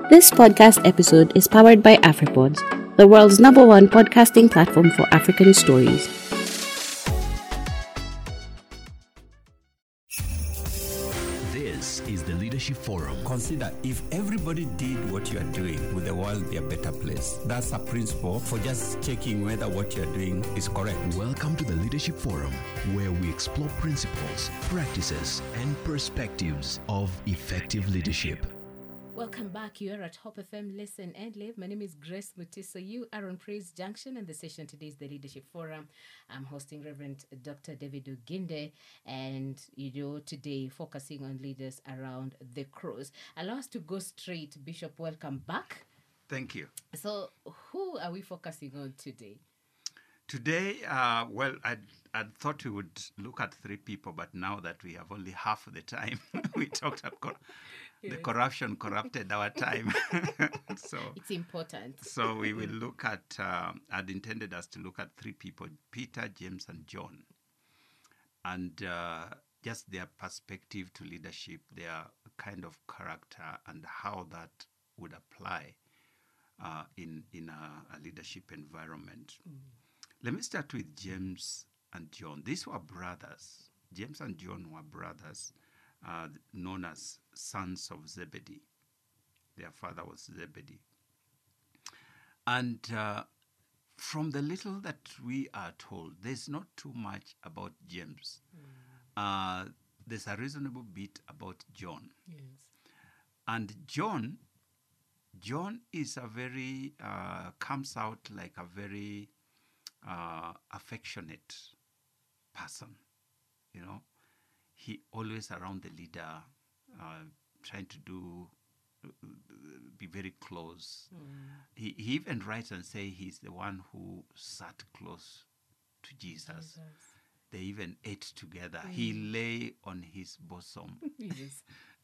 This podcast episode is powered by AfriPods, the world's #1 podcasting platform for African stories. This is the Leadership Forum. Consider if everybody did what you are doing, would the world be a better place? That's a principle for just checking whether what you're doing is correct. Welcome to the Leadership Forum, where we explore principles, practices, and perspectives of effective leadership. Welcome back. You are at Hope FM Listen and Live. My name is Grace Mutiso. You are on Praise Junction, and the session today is the Leadership Forum. I'm hosting Reverend Dr. David Oginde, and today focusing on leaders around the cross. Allow us to go straight. Bishop, welcome back. Thank you. So, who are we focusing on today? Today, I thought we would look at three people, but now that we have only half the time, we talked about the corruption corrupted our time. So it's important. So we will look at, I'd intended us to look at three people, Peter, James, and John, and just their perspective to leadership, their kind of character, and how that would apply in a leadership environment. Let me start with James and John. These were brothers. James and John were brothers, known as sons of Zebedee. Their father was Zebedee. And from the little that we are told, there's not too much about James. There's a reasonable bit about John. Yes. And John is a very, comes out like a very affectionate person. He always around the leader, trying to be very close. He even writes and say he's the one who sat close to Jesus. They even ate together. He lay on his bosom. Yes.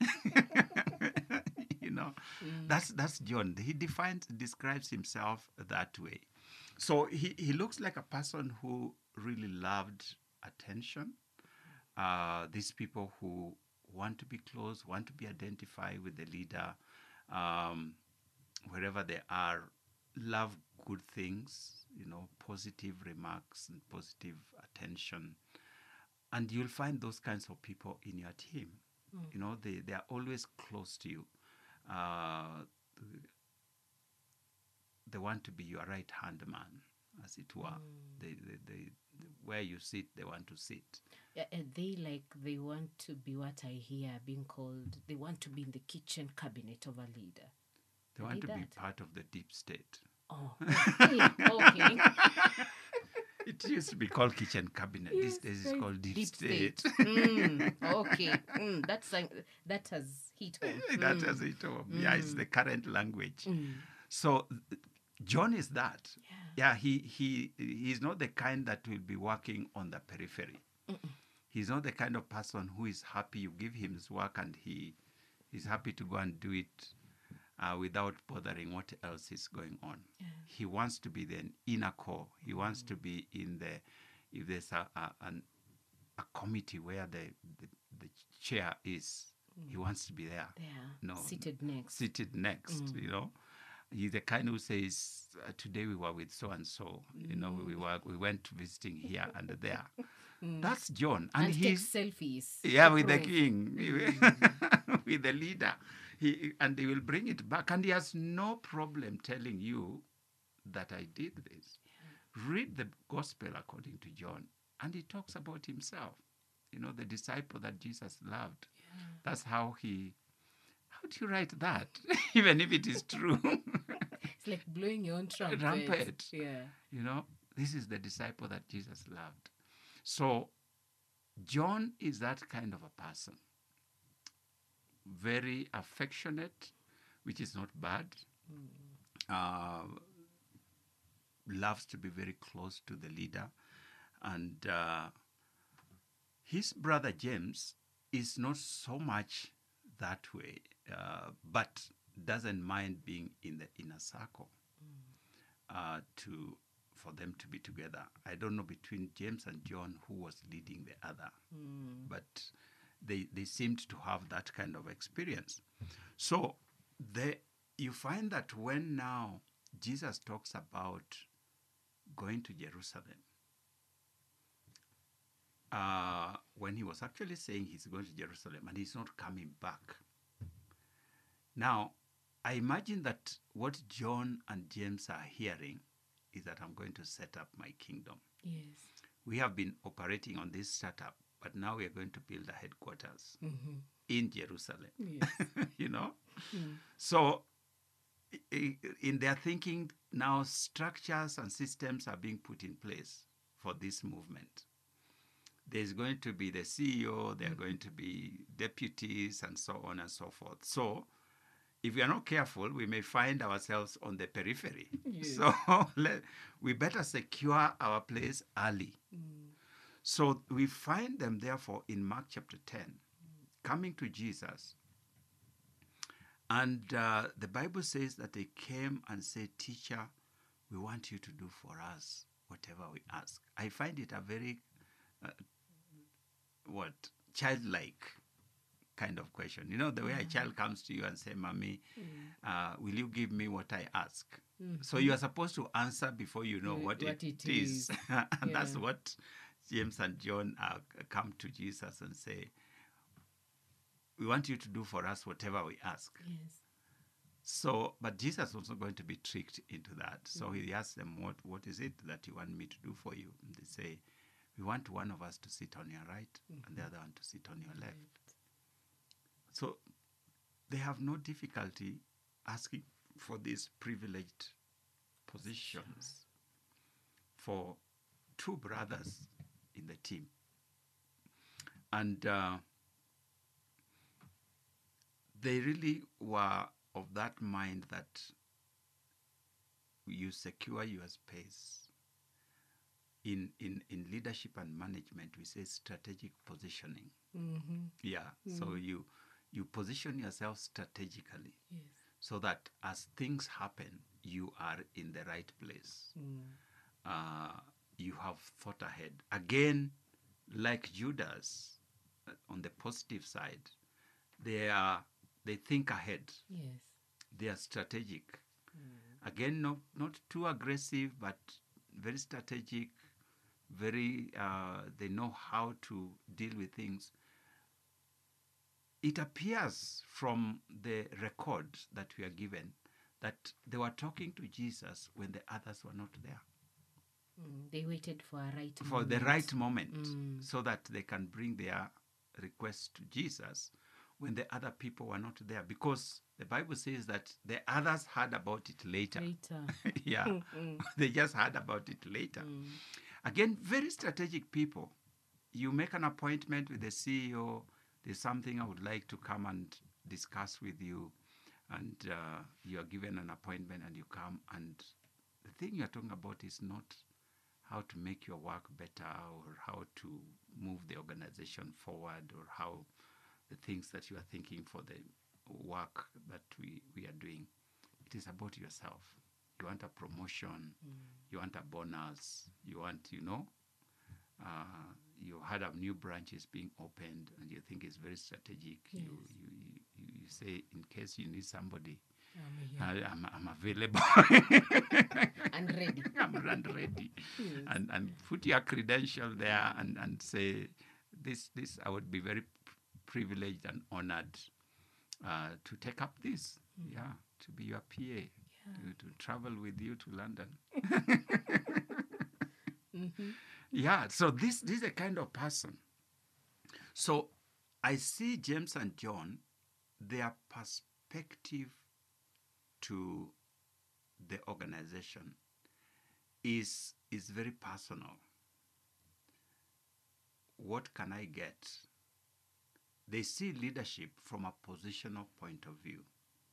That's John. He describes himself that way. So he looks like a person who really loved attention. These people who want to be close, want to be identified with the leader, wherever they are, love good things, positive remarks and positive attention. And you'll find those kinds of people in your team. They are always close to you. They want to be your right-hand man, as it were. They where you sit, they want to sit. Yeah, they want to be what I hear being called, they want to be in the kitchen cabinet of a leader. They want to be part of the deep state. Oh, okay. It used to be called kitchen cabinet. Yes, these days it's called deep state. Okay. That has hit home. That has hit home. Yeah, it's the current language. So John is that. Yeah, he's not the kind that will be working on the periphery. He's not the kind of person who is happy you give him his work and he's happy to go and do it without bothering what else is going on. Yeah. He wants to be the inner core. He wants to be if there's a committee where the chair is, he wants to be there. Yeah. Seated next. He's the kind who says, today we were with so-and-so. We went visiting here and there. That's John. And he's selfies. Yeah, with the king, with the leader. He will bring it back. And he has no problem telling you that I did this. Yeah. Read the gospel according to John. And he talks about himself. The disciple that Jesus loved. Yeah. That's how how do you write that? Even if it is true. It's like blowing your own trumpet. Yeah. This is the disciple that Jesus loved. So John is that kind of a person. Very affectionate, which is not bad. Loves to be very close to the leader. And his brother James is not so much that way, but doesn't mind being in the inner circle for them to be together. I don't know between James and John who was leading the other, but they seemed to have that kind of experience. So you find that when now Jesus talks about going to Jerusalem, when he was actually saying he's going to Jerusalem and he's not coming back. Now, I imagine that what John and James are hearing is that I'm going to set up my kingdom. Yes. We have been operating on this startup, but now we are going to build a headquarters in Jerusalem. Yes. You know? So in their thinking, now structures and systems are being put in place for this movement. There's going to be the CEO, there are going to be deputies, and so on and so forth. So if we are not careful, we may find ourselves on the periphery. Yes. So we better secure our place early. So we find them, therefore, in Mark chapter 10, coming to Jesus. And the Bible says that they came and said, "Teacher, we want you to do for us whatever we ask." I find it a very, childlike kind of question. You know, the way a child comes to you and say, "Mommy, will you give me what I ask?" So you are supposed to answer before you know what it is. And that's what James and John come to Jesus and say, "We want you to do for us whatever we ask." Yes. So, but Jesus was not going to be tricked into that. So he asked them, what is it that you want me to do for you? And they say, "We want one of us to sit on your right and the other one to sit on your left." So they have no difficulty asking for these privileged positions for two brothers in the team. And they really were of that mind that you secure your space. In leadership and management, we say strategic positioning. So you position yourself strategically, so that as things happen, you are in the right place. You have thought ahead. Again, like Judas, on the positive side, they think ahead. Yes. They are strategic. Again, not too aggressive, but very strategic. Very, they know how to deal with things. It appears from the record that we are given that they were talking to Jesus when the others were not there. They waited for the right moment, so that they can bring their request to Jesus when the other people were not there, because the Bible says that the others heard about it later. They just heard about it later. Again, very strategic people. You make an appointment with the CEO. There's something I would like to come and discuss with you, and you are given an appointment and you come, and the thing you're talking about is not how to make your work better or how to move the organization forward or how the things that you are thinking for the work that we are doing. It is about yourself. You want a promotion, you want a bonus, you want, you had a new branches being opened and you think it's very strategic. Yes. You say, in case you need somebody, I'm available. And ready. I'm ready. Yes. And put your credential there and say, this I would be very privileged and honored to take up this. To be your PA, to travel with you to London. So this is a kind of person. So I see James and John, their perspective to the organization is very personal. What can I get? They see leadership from a positional point of view.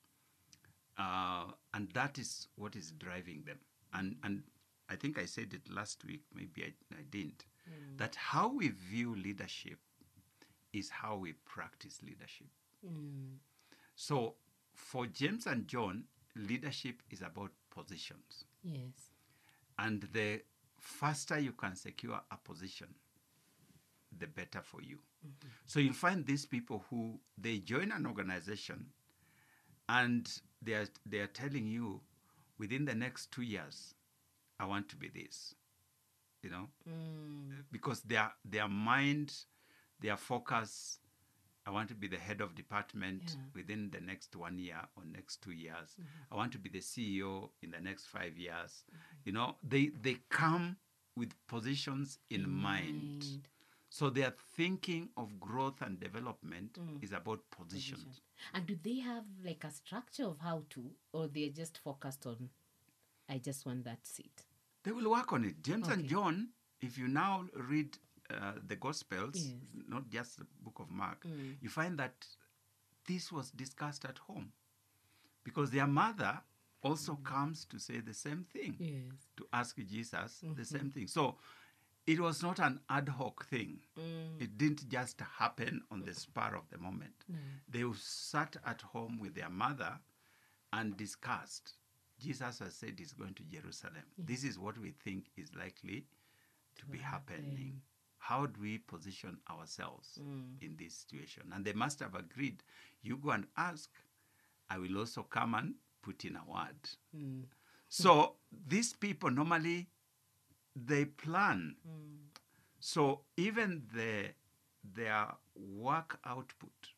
And that is what is driving them. And I think I said it last week, maybe I didn't, that how we view leadership is how we practice leadership. So for James and John, leadership is about positions. Yes. And the faster you can secure a position, the better for you. So you'll find these people who, they join an organization and they are telling you, within the next 2 years, I want to be this, you know, because their mind, their focus, I want to be the head of department within the next 1 year or next 2 years. I want to be the CEO in the next 5 years. You know, they come with positions in mind. So their thinking of growth and development is about positions. And do they have like a structure of how to, or they're just focused on, I just want that seat? They will work on it. James and John, if you now read the Gospels, not just the book of Mark, you find that this was discussed at home, because their mother also comes to say the same thing, to ask Jesus the same thing. So it was not an ad hoc thing. It didn't just happen on the spur of the moment. They sat at home with their mother and discussed. Jesus has said he's going to Jerusalem. This is what we think is likely to be happening. How do we position ourselves in this situation? And they must have agreed, you go and ask, I will also come and put in a word. So these people normally, they plan. So even their work output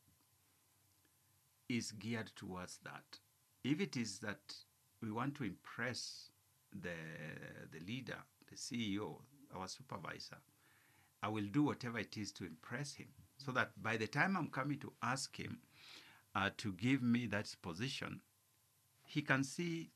is geared towards that. If it is that we want to impress the leader, the CEO, our supervisor, I will do whatever it is to impress him, so that by the time I'm coming to ask him to give me that position, he can see,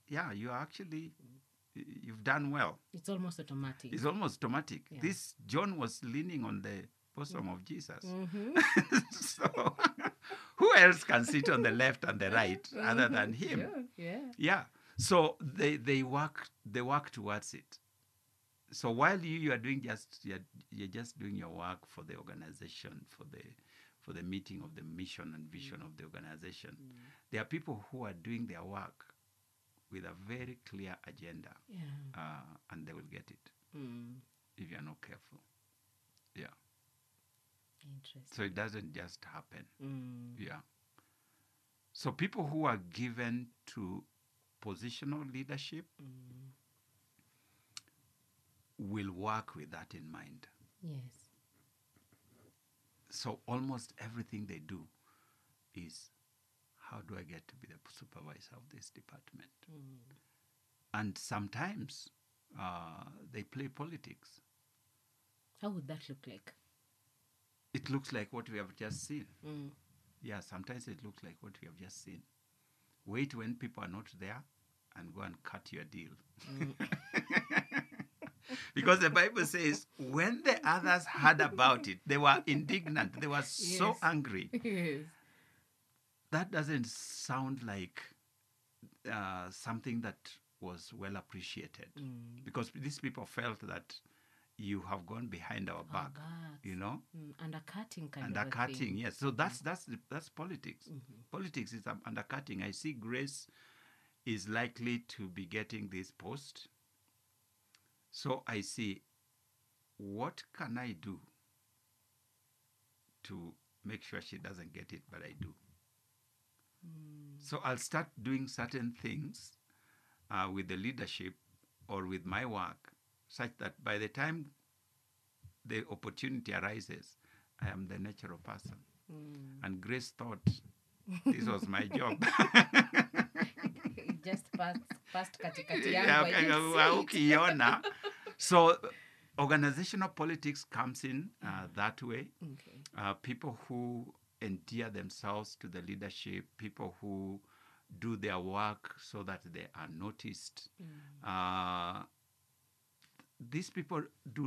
you've done well. It's almost automatic. It's almost automatic. This John was leaning on the bosom of Jesus. So who else can sit on the left and the right other than him? So they work towards it. So while you are doing you're just doing your work for the organization, for the meeting of the mission and vision of the organization, there are people who are doing their work with a very clear agenda, and they will get it if you're not careful. Interesting. So it doesn't just happen. So people who are given to positional leadership will work with that in mind. Yes. So almost everything they do is, how do I get to be the supervisor of this department? And sometimes they play politics. How would that look like? It looks like what we have just seen. Sometimes it looks like what we have just seen. Wait when people are not there and go and cut your deal. Because the Bible says, when the others heard about it, they were indignant. They were so angry. That doesn't sound like something that was well appreciated. Because these people felt that you have gone behind our back, you know? Undercutting kind of Undercutting, yes. So that's politics. Politics is undercutting. I see Grace is likely to be getting this post. So I see, what can I do to make sure she doesn't get it, but I do? So I'll start doing certain things with the leadership or with my work, such that by the time the opportunity arises, I am the natural person. And Grace thought this was my job. Just past katikati yangu. So organizational politics comes in that way. People who endear themselves to the leadership, people who do their work so that they are noticed. These people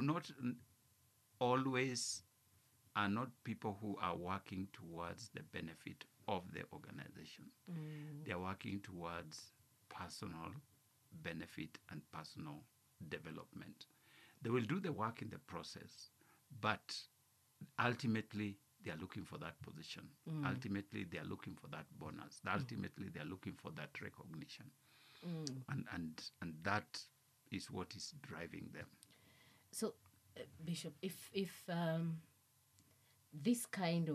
are not people who are working towards the benefit of the organization. They are working towards personal benefit and personal development. They will do the work in the process, but ultimately they are looking for that position. Ultimately they are looking for that bonus. Ultimately they are looking for that recognition. And that is what is driving them. So, Bishop, if this kind of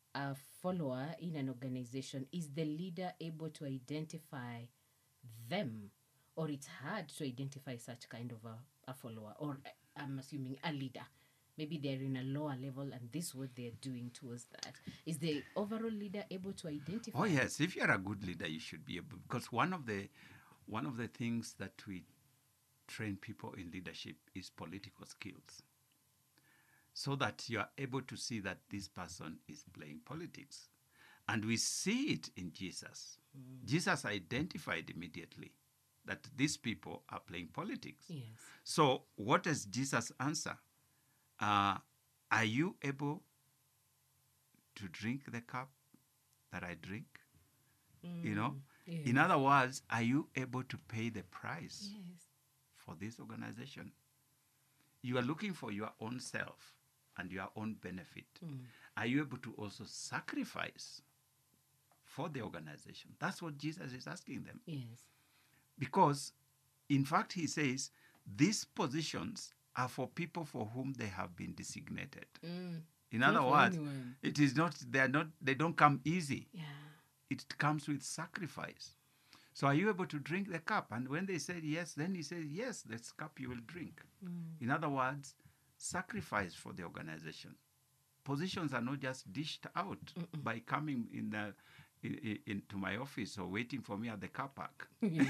a follower in an organization, is the leader able to identify them, or it's hard to identify such kind of a follower, or I'm assuming a leader? Maybe they're in a lower level and this is what they're doing towards that. Is the overall leader able to identify? Oh yes, if you're a good leader, you should be able, because one of the things that we train people in leadership is political skills, so that you are able to see that this person is playing politics. And we see it in Jesus. Jesus identified immediately that these people are playing politics. Yes. So what does Jesus answer? Are you able to drink the cup that I drink? You know? Yes. In other words, are you able to pay the price Yes. for this organization? You are looking for your own self and your own benefit. Are you able to also sacrifice for the organization? That's what Jesus is asking them. Yes. Because, in fact, he says, these positions are for people for whom they have been designated. In Not other for words, anyone. it is not, they don't come easy. Yeah. It comes with sacrifice. So are you able to drink the cup? And when they said yes, then he said, yes, this cup you will drink. In other words, sacrifice for the organization. Positions are not just dished out by coming into my office or waiting for me at the car park.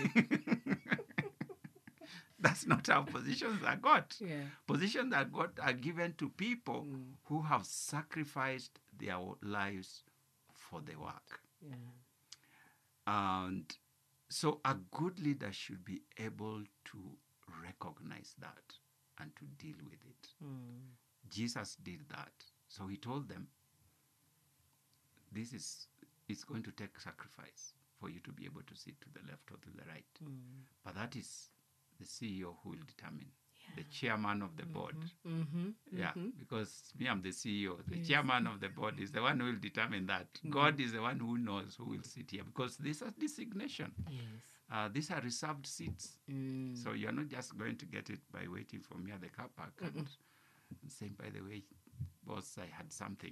That's not how positions are got. Yeah. Positions are given to people who have sacrificed their lives for the work. Yeah. And so a good leader should be able to recognize that and to deal with it. Jesus did that. So he told them, it's going to take sacrifice for you to be able to sit to the left or to the right. But that is the CEO who will determine, the chairman of the board. Yeah, because me, I'm the CEO. The chairman of the board is the one who will determine that. God is the one who knows who will sit here, because these are designation. Yes. These are reserved seats. So you're not just going to get it by waiting for me at the car park and saying, by the way, boss, I had something.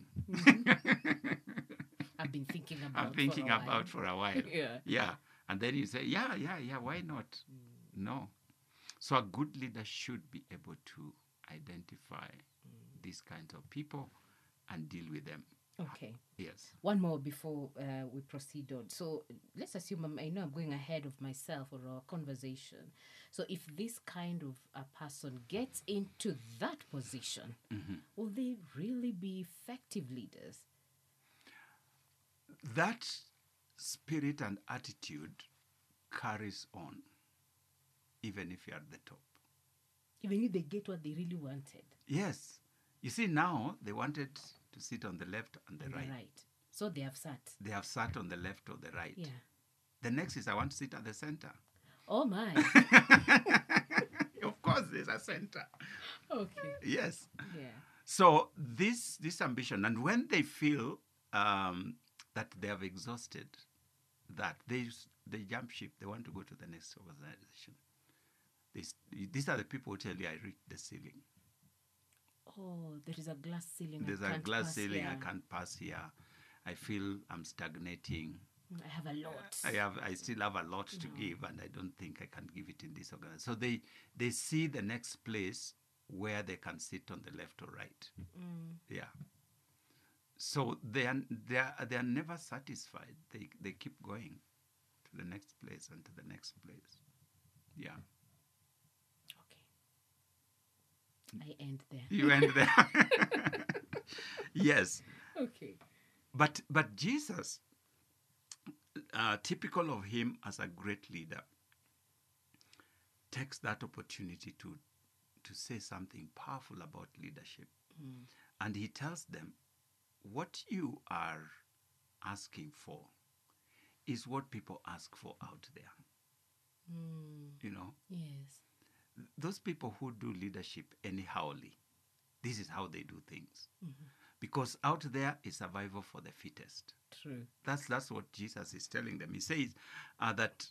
I've been thinking about I'm thinking about for a while. Yeah. And then you say, yeah, why not? No. So a good leader should be able to identify these kinds of people and deal with them. Okay. Yes. One more before we proceed on. So let's assume I know I'm going ahead of myself or our conversation. So if this kind of a person gets into that position, will they really be effective leaders? That spirit and attitude carries on, even if you're at the top. Even if they get what they really wanted. Yes. You see, now they wanted to sit on the left and the right. So they have sat. They have sat on the left or the right. Yeah. The next is I want to sit at the center. Oh, my. Of course, there's a center. Okay. Yes. Yeah. So this ambition, and when they feel that they have exhausted that, they jump ship. They want to go to the next organization. These are the people who tell you, I reached the ceiling. Oh, there is a glass ceiling. There's a glass ceiling. I can't pass here. I feel I'm stagnating. I have a lot. I still have a lot to give, and I don't think I can give it in this organization. So they see the next place where they can sit on the left or right. Yeah. So they are never satisfied. They keep going to the next place and to the next place. Yeah. Okay. I end there. You end there. Yes. Okay. But Jesus, typical of him as a great leader, takes that opportunity to say something powerful about leadership. And he tells them, what you are asking for is what people ask for out there. You know? Yes. Those people who do leadership anyhowly, this is how they do things. Because out there is survival for the fittest. True. That's what Jesus is telling them. He says that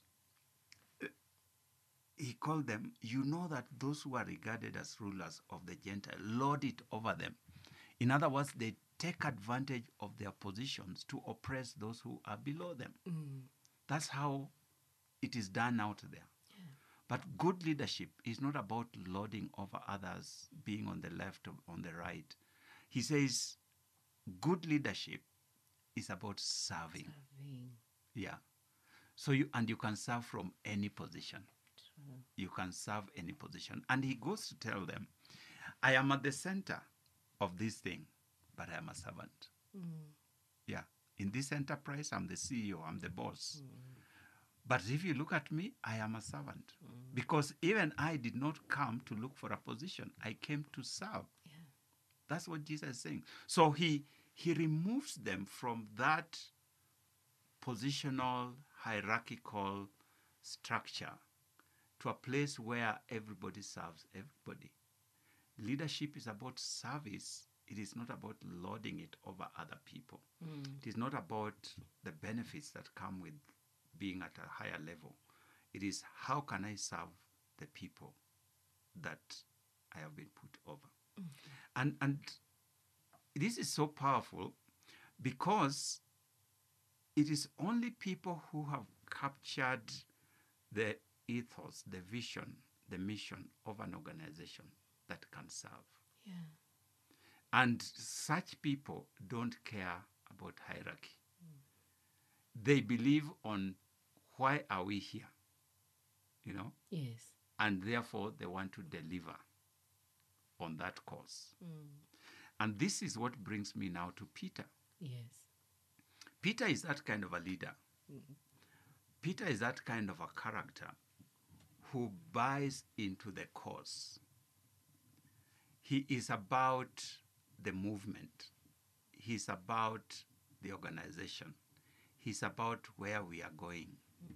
he called them, you know that those who are regarded as rulers of the Gentile lord it over them. In other words, they take advantage of their positions to oppress those who are below them. That's how it is done out there. But good leadership is not about lording over others, being on the left or on the right. He says good leadership is about serving. Yeah. So you can serve from any position. True. You can serve any position. And he goes to tell them, I am at the center of this thing, but I am a servant. Yeah. In this enterprise, I'm the CEO, I'm the boss. But if you look at me, I am a servant. Because even I did not come to look for a position. I came to serve. Yeah. That's what Jesus is saying. So he removes them from that positional, hierarchical structure to a place where everybody serves everybody. Leadership is about service. It is not about lording it over other people. It is not about the benefits that come with being at a higher level. It is how can I serve the people that I have been put over. And this is so powerful because it is only people who have captured the ethos, the vision, the mission of an organization that can serve. Yeah. And such people don't care about hierarchy. They believe on why are we here, you know? Yes. And therefore they want to deliver on that cause. And this is what brings me now to Peter. Yes. Peter is that kind of a leader. Peter is that kind of a character who buys into the cause. He is about the movement. He's about the organization. He's about where we are going.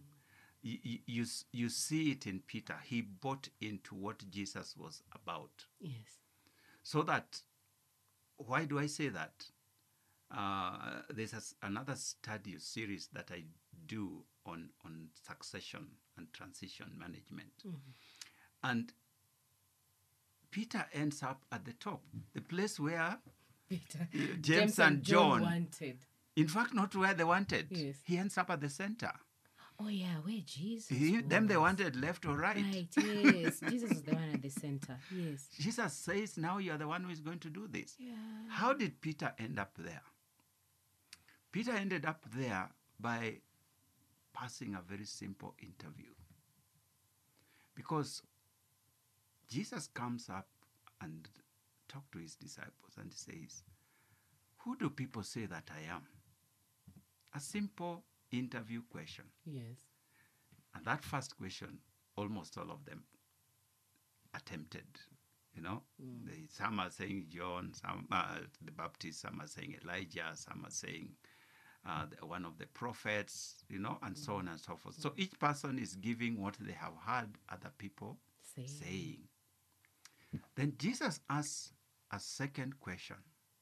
You see it in Peter. He bought into what Jesus was about. Yes. So that, why do I say that? There's another study series that I do on succession and transition management. And Peter ends up at the top, the place where Peter, James and John wanted. In fact, not where they wanted. Yes. He ends up at the center. Oh, yeah, where Jesus Them they was. wanted left or right. Right, yes. Jesus is the one at the center. Yes. Jesus says, now you are the one who is going to do this. Yeah. How did Peter end up there? Peter ended up there by passing a very simple interview. Because Jesus comes up and talks to his disciples and says, who do people say that I am? A simple interview question. Yes. And that first question, almost all of them attempted. You know, some are saying John, some the Baptist, some are saying Elijah, some are saying one of the prophets, you know, and so on and so forth. So each person is giving what they have heard other people saying. Then Jesus asks a second question.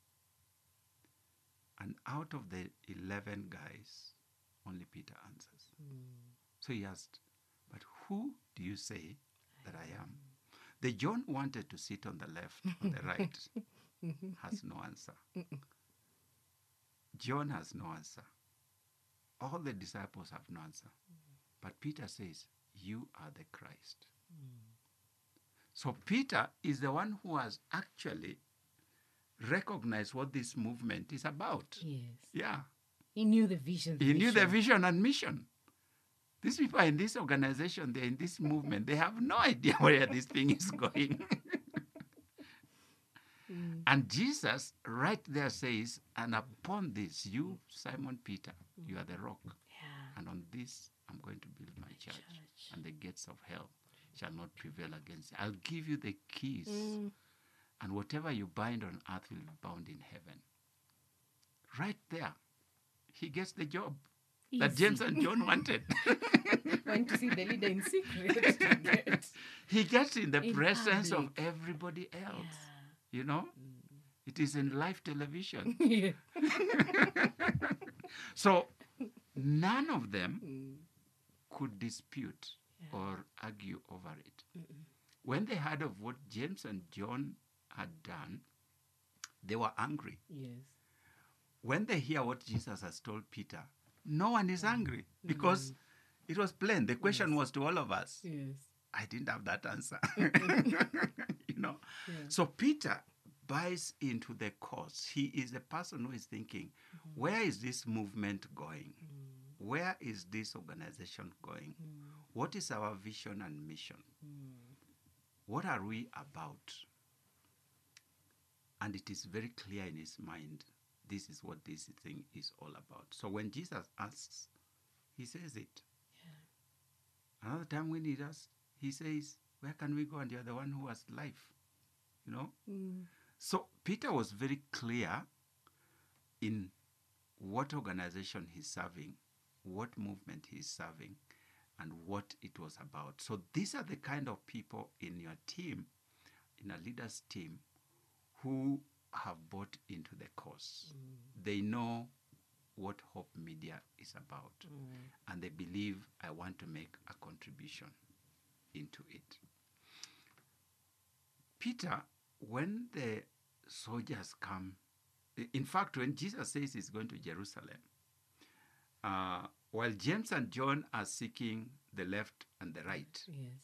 And out of the 11 guys, only Peter answers. So he asked, but who do you say that I am? The John wanted to sit on the left, on the right, has no answer. John has no answer. All the disciples have no answer. But Peter says, you are the Christ. So Peter is the one who has actually recognized what this movement is about. Yes. Yeah. He knew the vision. He knew the vision and mission. These people are in this organization, they're in this movement. They have no idea where this thing is going. And Jesus right there says, and upon this, you, Simon Peter, you are the rock. Yeah. And on this, I'm going to build my church. And the gates of hell shall not prevail against it. I'll give you the keys. And whatever you bind on earth will be bound in heaven. Right there, he gets the job that James and John wanted. Went to see the leader in secret. He gets in the presence of public. everybody else. You know? It is in live television. Yeah. So none of them could dispute or argue over it. When they heard of what James and John had done, they were angry. Yes. when they hear what Jesus has told Peter, no one is angry because it was plain. The question was to all of us. Yes. I didn't have that answer. Yeah. So Peter buys into the cause. He is a person who is thinking, where is this movement going? Where is this organization going? What is our vision and mission? What are we about? And it is very clear in his mind, this is what this thing is all about. So when Jesus asks, he says it. Yeah. Another time when he does, he says, where can we go? And you're the one who has life. So Peter was very clear in what organization he's serving, what movement he's serving, and what it was about. So these are the kind of people in your team, in a leader's team, who have bought into the cause. They know what Hope Media is about, and they believe I want to make a contribution into it. Peter, when the soldiers come, in fact, when Jesus says he's going to Jerusalem, while James and John are seeking the left and the right,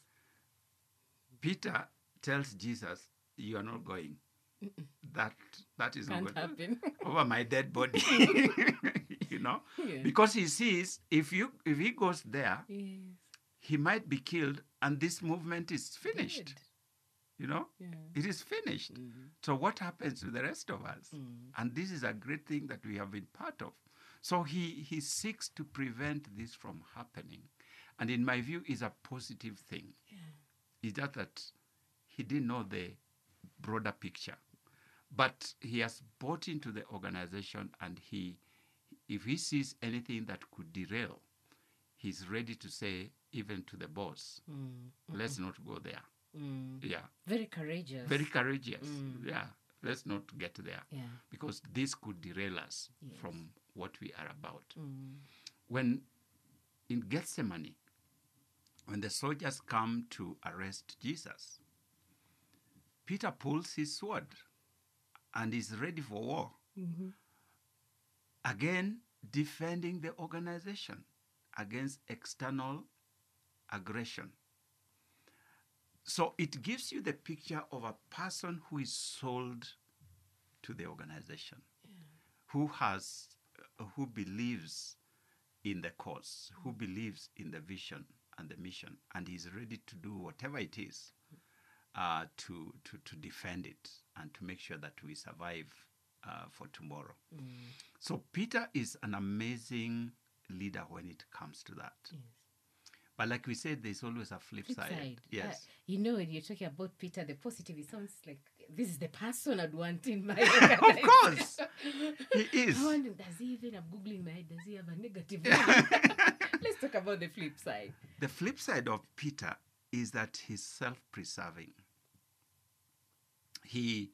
Peter tells Jesus, you are not going. That is Can't not going to happen. over my dead body. Because he sees if he goes there, he might be killed and this movement is finished. It is finished. So what happens to the rest of us? And this is a great thing that we have been part of. So he seeks to prevent this from happening. And in my view, is a positive thing. Is that he didn't know the broader picture. But he has bought into the organization, and if he sees anything that could derail, he's ready to say, even to the boss, let's not go there. Yeah. Very courageous. Very courageous. Yeah. Let's not get there. Yeah. Because this could derail us from what we are about. When in Gethsemane, when the soldiers come to arrest Jesus, Peter pulls his sword and is ready for war. Again, defending the organization against external aggression. So it gives you the picture of a person who is sold to the organization, who believes in the cause, who believes in the vision and the mission, and is ready to do whatever it is to defend it and to make sure that we survive for tomorrow. So Peter is an amazing leader when it comes to that. But like we said, there's always a flip side. Yes. When you're talking about Peter, the positive, it sounds like this is the person I'd want in my organization. Of course. He is. I'm Googling my head, does he have a negative Let's talk about the flip side. The flip side of Peter is that he's self-preserving. He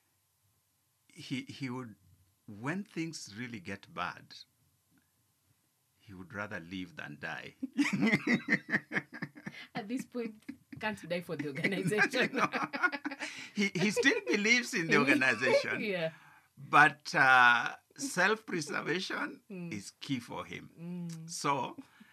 would, when things really get bad, he would rather live than die. At this point, can't die for the organization. He still believes in the organization. Yeah. But self-preservation is key for him. So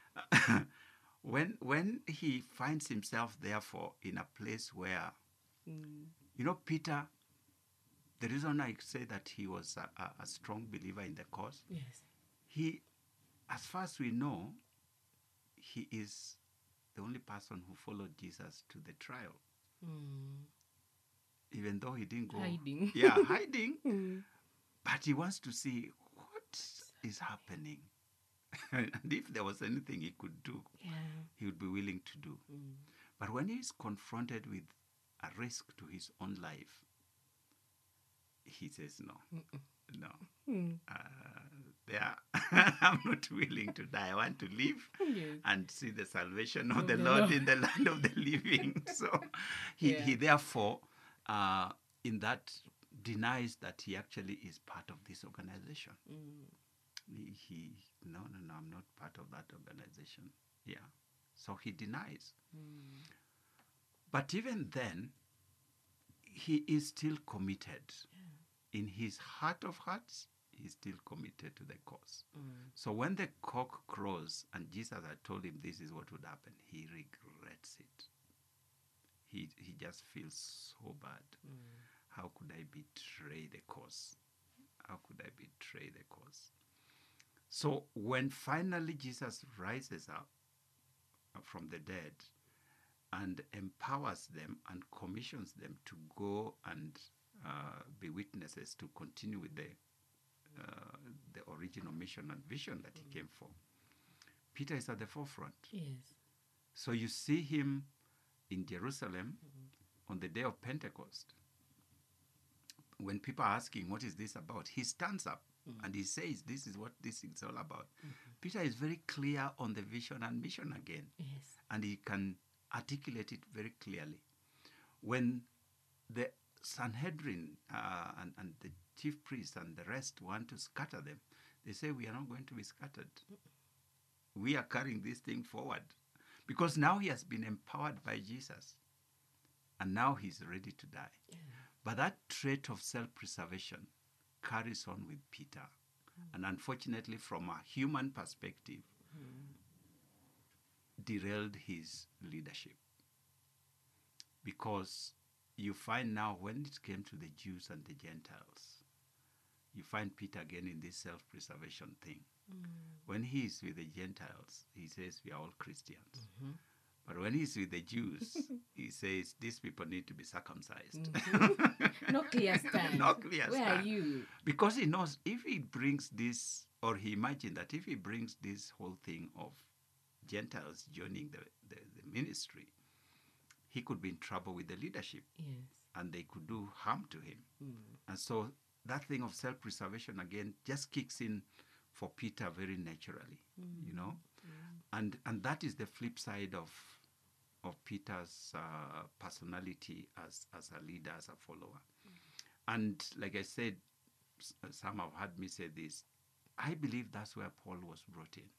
when he finds himself, therefore, in a place where, Peter, the reason I say that he was a strong believer in the cause, he, as far as we know, he is the only person who followed Jesus to the trial. Even though he didn't go hiding. Yeah, hiding. But he wants to see what is happening. And if there was anything he could do, he would be willing to do. But when he is confronted with a risk to his own life, he says, no. I'm not willing to die. I want to live and see the salvation of the Lord in the land of the living. So he therefore, in that, denies that he actually is part of this organization. No, I'm not part of that organization. Yeah. So he denies. But even then, he is still committed. In his heart of hearts, he's still committed to the cause. So when the cock crows and Jesus had told him this is what would happen, he regrets it. He just feels so bad. How could I betray the cause? How could I betray the cause? So when finally Jesus rises up from the dead and empowers them and commissions them to go and be witnesses to continue with the original mission and vision that he came for, Peter is at the forefront. Yes. So you see him in Jerusalem on the day of Pentecost. When people are asking, what is this about? He stands up and he says, this is what this is all about. Peter is very clear on the vision and mission again. Yes. And he can articulate it very clearly. When the Sanhedrin and the chief priests and the rest want to scatter them, they say, we are not going to be scattered. We are carrying this thing forward. Because now he has been empowered by Jesus. And now he's ready to die. Yeah. But that trait of self-preservation carries on with Peter. And unfortunately, from a human perspective, derailed his leadership. Because you find now when it came to the Jews and the Gentiles, you find Peter again in this self-preservation thing. When he is with the Gentiles, he says we are all Christians. But when he's with the Jews, he says these people need to be circumcised. No clear stand. No clear Where stand. are you? Because he knows if he brings this, or he imagined that if he brings this whole thing of Gentiles joining the ministry, he could be in trouble with the leadership. Yes. And they could do harm to him. And so that thing of self-preservation again just kicks in for Peter very naturally, you know. And that is the flip side of Peter's personality as a leader, as a follower. And like I said, some have heard me say this, I believe that's where Paul was brought in.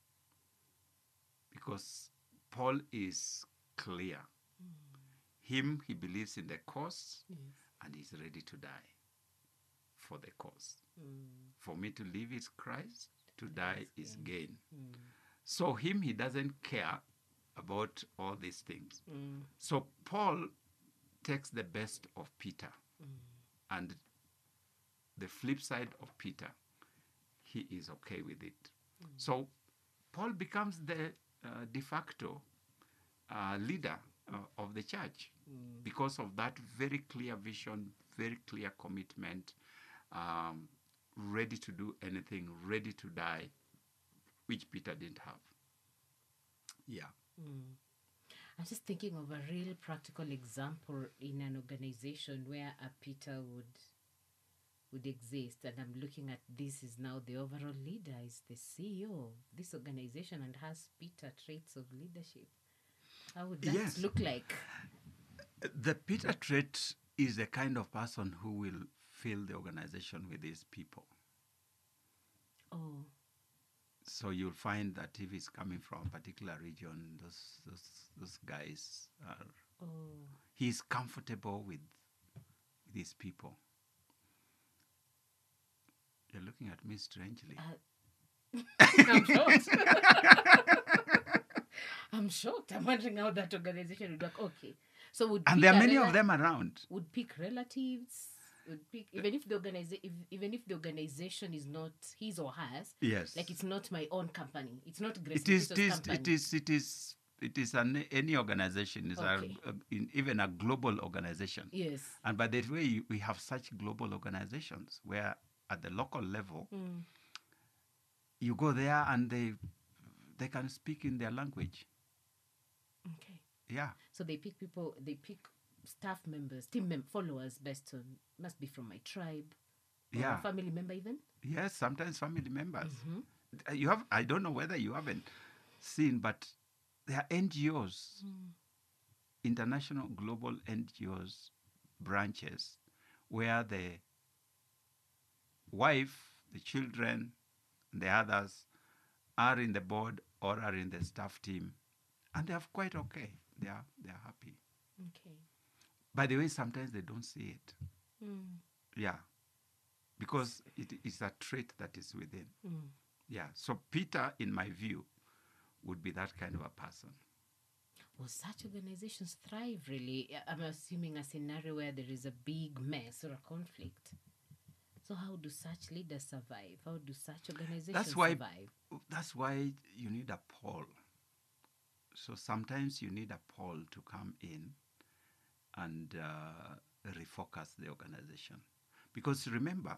Because Paul is clear. He believes in the cause, and he's ready to die for the cause. For me to live is Christ, to die is gain. So he doesn't care about all these things. So Paul takes the best of Peter, and the flip side of Peter, he is okay with it. So Paul becomes the de facto leader of the church because of that very clear vision, very clear commitment, ready to do anything, ready to die, which Peter didn't have. Yeah. I'm just thinking of a real practical example in an organization where a Peter would exist, and I'm looking at this is now the overall leader, is the CEO of this organization and has Peter traits of leadership. How would that look like? The Peter trait is the kind of person who will fill the organization with these people. Oh. So you'll find that if he's coming from a particular region, those guys are. Oh. He's comfortable with these people. You're looking at me strangely. I'm shocked. I'm shocked. I'm wondering how that organization would work. Okay. So and there are many of them around. Would pick relatives. Would pick even if the organization is not his or hers. Yes. Like it's not my own company. It's not Grace company. It is any organization. It's okay. Even a global organization. Yes. And by the way, we have such global organizations where at the local level, you go there and they can speak in their language. Okay. Yeah. So they pick staff members, followers based on, must be from my tribe. Or a family member even? Yes, sometimes family members. I don't know whether you haven't seen, but there are NGOs, international global NGOs branches, where the wife, the children, and the others are in the board or are in the staff team, and they are quite okay. They are happy. Okay. By the way, sometimes they don't see it. Yeah. because it is a trait that is within. Mm. Yeah. So Peter, in my view, would be that kind of a person. Will such organizations thrive, really? I'm assuming a scenario where there is a big mess or a conflict. So how do such leaders survive? How do such organizations survive? That's why you need a Paul. So sometimes you need a Paul to come in and refocus the organization. Because remember,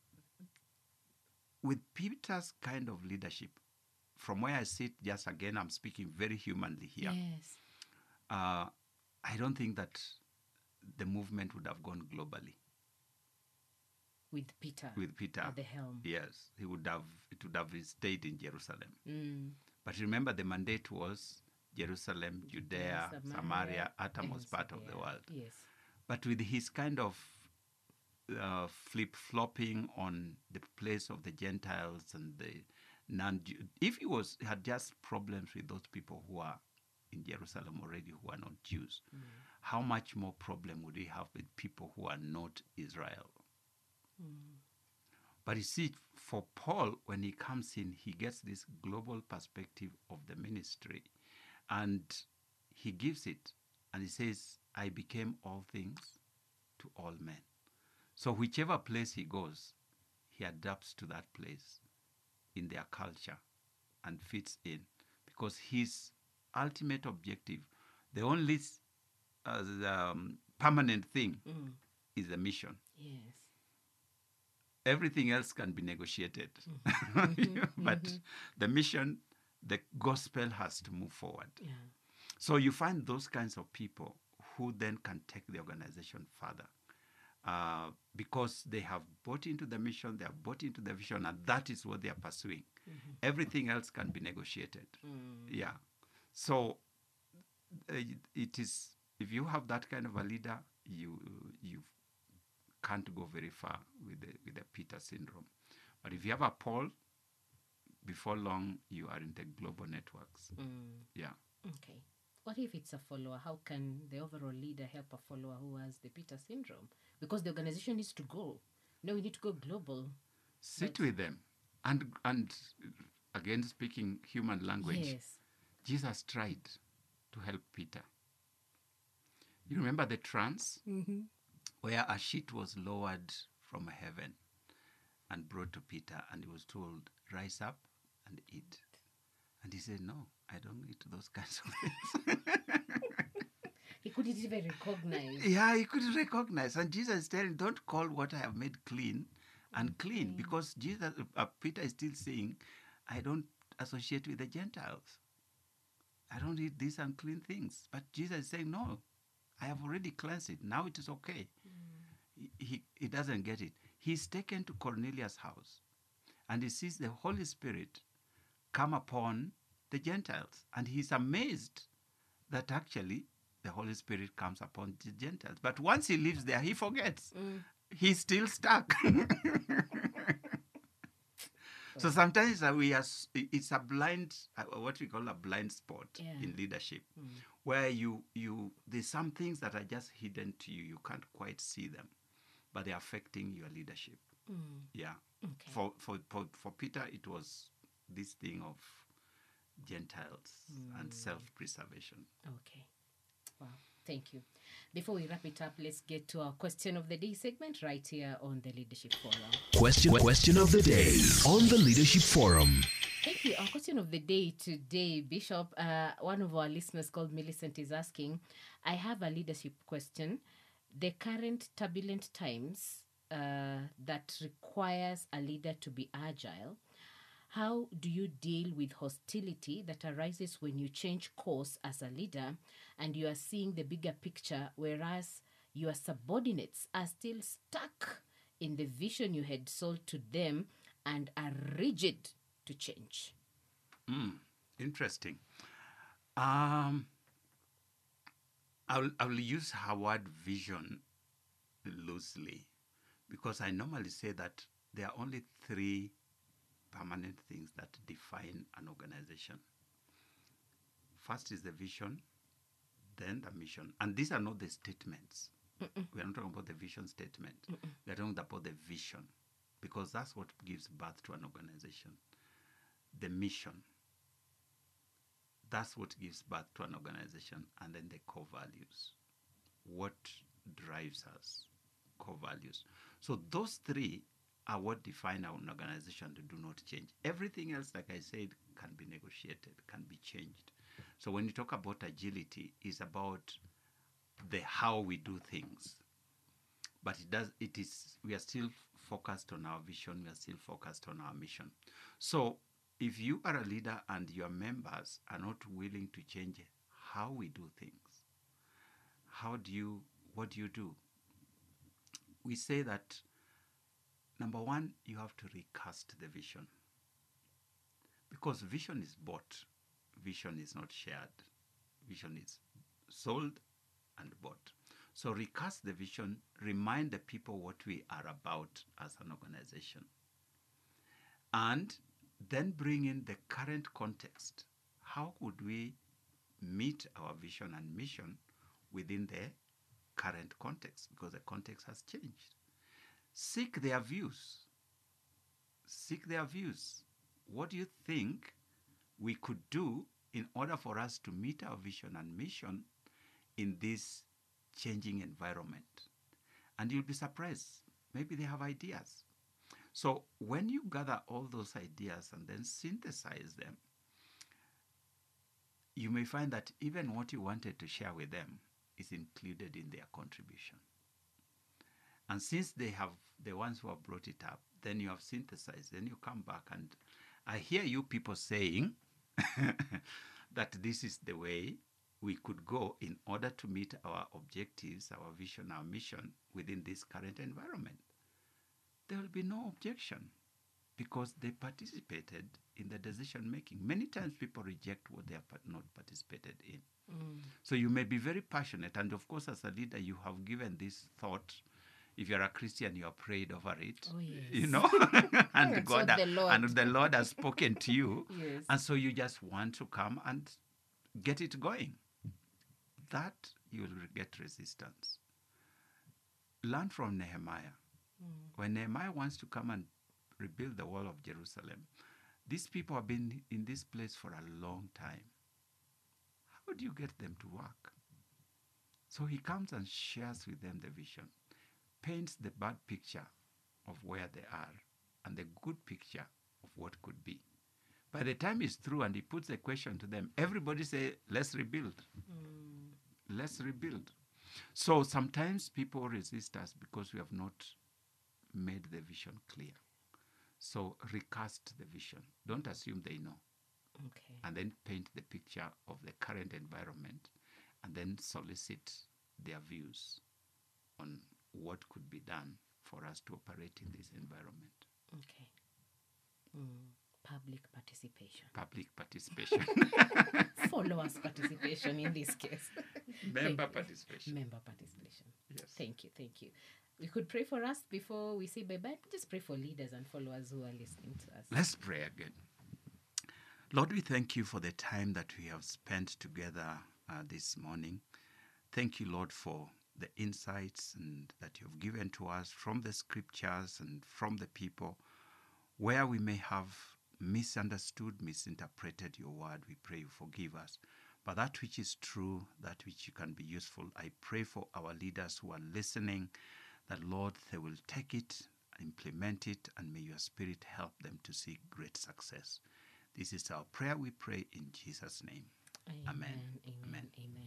with Peter's kind of leadership, from where I sit, just again, I'm speaking very humanly here. Yes. I don't think that the movement would have gone globally. With Peter at the helm. Yes, it would have stayed in Jerusalem. Mm. But remember, the mandate was Jerusalem, Judea, Samaria, uttermost part of the world. Yes. But with his kind of flip-flopping on the place of the Gentiles and the non-Jew, if he had just problems with those people who are in Jerusalem already who are not Jews, how much more problem would he have with people who are not Israel? But you see, for Paul, when he comes in, he gets this global perspective of the ministry, and he gives it, and he says, I became all things to all men. So whichever place he goes, he adapts to that place in their culture and fits in, because his ultimate objective, the only permanent thing, is the mission. Yes. Everything else can be negotiated. But the mission, the gospel has to move forward. Yeah. So you find those kinds of people who then can take the organization further, because they have bought into the mission, they have bought into the vision, and that is what they are pursuing. Everything else can be negotiated. Yeah. So it is, if you have that kind of a leader, you can't go very far with the Peter syndrome. But if you have a Paul, before long you are in the global networks. Yeah. Okay. What if it's a follower? How can the overall leader help a follower who has the Peter syndrome? Because the organization needs to grow. No, we need to go global. Sit with them. And again, speaking human language, Yes. Jesus tried to help Peter. You remember the trance? Where a sheet was lowered from heaven and brought to Peter, and he was told, rise up and eat. And he said, no, I don't eat those kinds of things. He couldn't even recognize. Yeah, he couldn't recognize. And Jesus is telling, don't call what I have made clean unclean, because Peter is still saying, I don't associate with the Gentiles. I don't eat these unclean things. But Jesus is saying, no, I have already cleansed it. Now it is okay. He doesn't get it. He's taken to Cornelius' house, and he sees the Holy Spirit come upon the Gentiles. And he's amazed that actually the Holy Spirit comes upon the Gentiles. But once he lives there, he forgets. He's still stuck. So sometimes it's a blind, what we call a blind spot in leadership, where there's some things that are just hidden to you. You can't quite see them, but they're affecting your leadership. Yeah. Okay. For Peter, it was this thing of Gentiles and self-preservation. Okay. Wow. Thank you. Before we wrap it up, let's get to our question of the day segment right here on the Leadership Forum. Question of the day on the Leadership Forum. Thank you. Our question of the day today, Bishop, one of our listeners called Millicent is asking, I have a leadership question. The current turbulent times that requires a leader to be agile, how do you deal with hostility that arises when you change course as a leader and you are seeing the bigger picture, whereas your subordinates are still stuck in the vision you had sold to them and are rigid to change? Interesting. I'll use her word vision loosely, because I normally say that there are only three permanent things that define an organization. First is the vision, then the mission. And these are not the statements. We are not talking about the vision statement. We are talking about the vision. because that's what gives birth to an organization. The mission. That's what gives birth to an organization. And then the core values. What drives us? Core values. So those three are what define our organization to do not change. Everything else, like I said, can be negotiated, can be changed. So when you talk about agility, it's about the how we do things. But we are still focused on our vision, we are still focused on our mission. So if you are a leader and your members are not willing to change how we do things, what do you do? We say that, number one, you have to recast the vision. Because vision is bought. Vision is not shared. Vision is sold and bought. So recast the vision, remind the people what we are about as an organization. And then bring in the current context. How could we meet our vision and mission within the current context? Because the context has changed. Seek their views. Seek their views. What do you think we could do in order for us to meet our vision and mission in this changing environment? And you'll be surprised. Maybe they have ideas. So when you gather all those ideas and then synthesize them, you may find that even what you wanted to share with them is included in their contribution. And since they have the ones who have brought it up, then you have synthesized, then you come back, and I hear you people saying that this is the way we could go in order to meet our objectives, our vision, our mission within this current environment. There will be no objection because they participated in the decision making. Many times people reject what they have not participated in. So you may be very passionate, and of course as a leader you have given this thought. If you're a Christian, you have prayed over it, you know, and the Lord has spoken to you. Yes. And so you just want to come and get it going. That you will get resistance. Learn from Nehemiah. When Nehemiah wants to come and rebuild the wall of Jerusalem, these people have been in this place for a long time. How do you get them to work? So he comes and shares with them the vision, paints the bad picture of where they are and the good picture of what could be. By the time he's through and he puts a question to them, everybody say, let's rebuild. Let's rebuild. So sometimes people resist us because we have not made the vision clear. So recast the vision. Don't assume they know. Okay. And then paint the picture of the current environment and then solicit their views on what could be done for us to operate in this environment. Okay. Public participation. Public participation. Followers participation in this case. Member participation. Member participation. Yes. Thank you. We could pray for us before we say bye-bye. Just pray for leaders and followers who are listening to us. Let's pray again. Lord, we thank you for the time that we have spent together this morning. Thank you, Lord, for the insights and that you've given to us from the scriptures and from the people. Where we may have misunderstood, misinterpreted your word, we pray you forgive us. But that which is true, that which can be useful, I pray for our leaders who are listening, that, Lord, they will take it, implement it, and may your Spirit help them to see great success. This is our prayer, we pray in Jesus' name. Amen. Amen.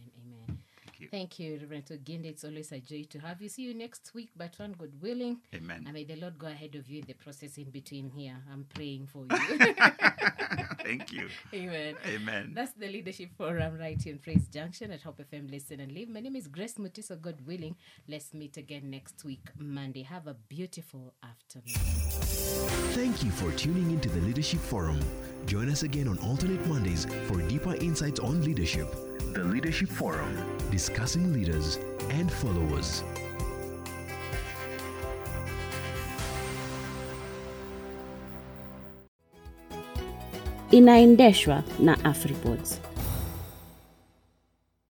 Thank you, Reverend Oginde. It's always a joy to have you. See you next week, but one God willing. Amen. And may the Lord go ahead of you in the process in between here. I'm praying for you. Thank you. Amen. Amen. That's the Leadership Forum right here in Praise Junction at Hope FM Listen and Live. My name is Grace Mutiso, God willing. Let's meet again next week, Monday. Have a beautiful afternoon. Thank you for tuning into the Leadership Forum. Join us again on alternate Mondays for deeper insights on leadership. The Leadership Forum, discussing leaders and followers. Inaendeshwa na AfriPods.